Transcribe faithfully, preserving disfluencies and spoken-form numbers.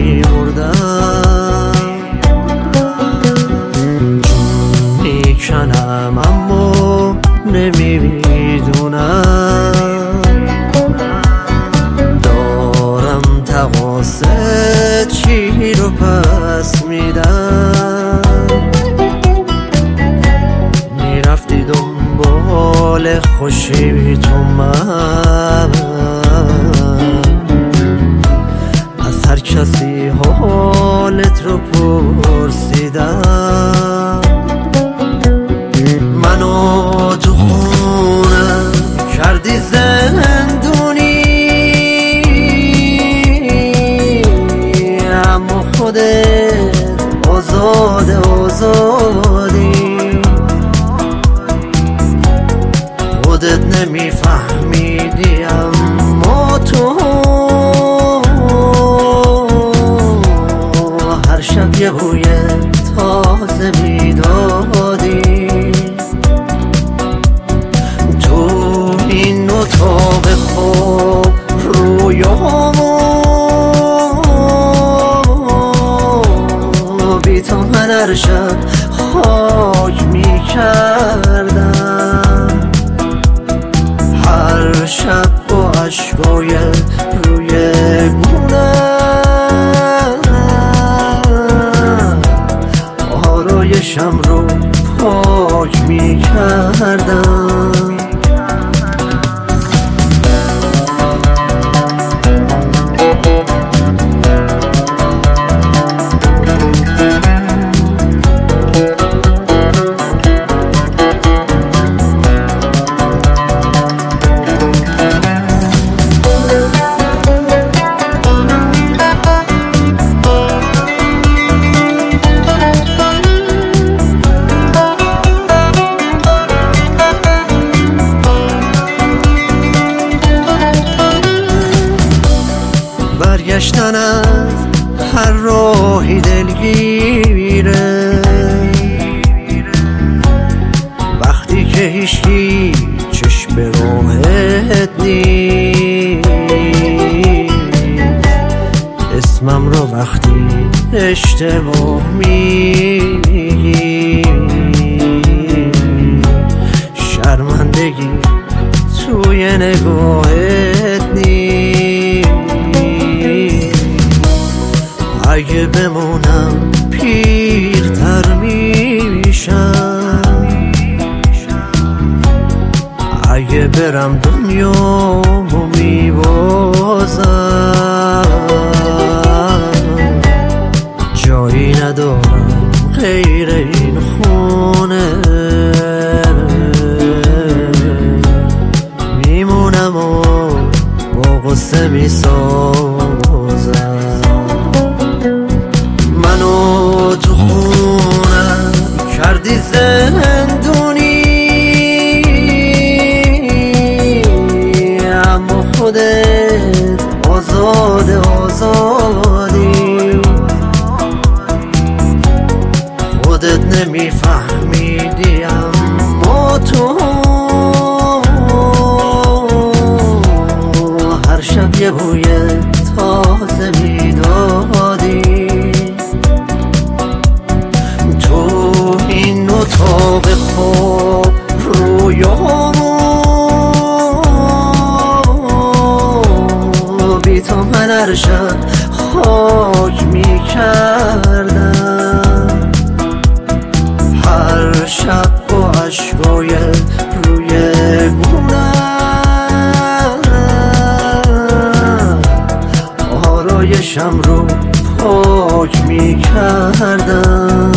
میمردم، میکنم اما نمیدونم، دارم تقاصه چی رو پس میدم. میرفتی دنبال خوشی تو من، از هر کسی حالت رو پرسیدم. منو تو خونم کردی زندونی، اما خودت آزاد آزادی. خودت نمیفهمیدی اما تو هر شب یه بوی تازه میدادی. تو این اتاق خواب رویامو بی تو من هر شب خاک میکردم. هر شب با عشقای روی گونم آرایشم رو پاک میکردم. برگشتن از هر راهی دلگیره، وقتی که هیچکی چشم به راهت نیست. اسمم رو وقتی اشتباه میگی، شرمندگی توی نگاهت نیست. اگه بمونم پیرتر میشم، اگه برم دنیامو میبازم. جایی ندارم غیر این خونه، میمونم و با غصه میسازم. منو تو خونم کردی زندونی، اما خودت آزاد آزادی. خودت نمیفهمیدی اما تو هر شب یه بوی تازه میدادی. تو این اتاق خواب رویامو بی تو من هر شب خاک میکردم. هر شب با عشقای روی گونم آرایشم رو پاک میکردم.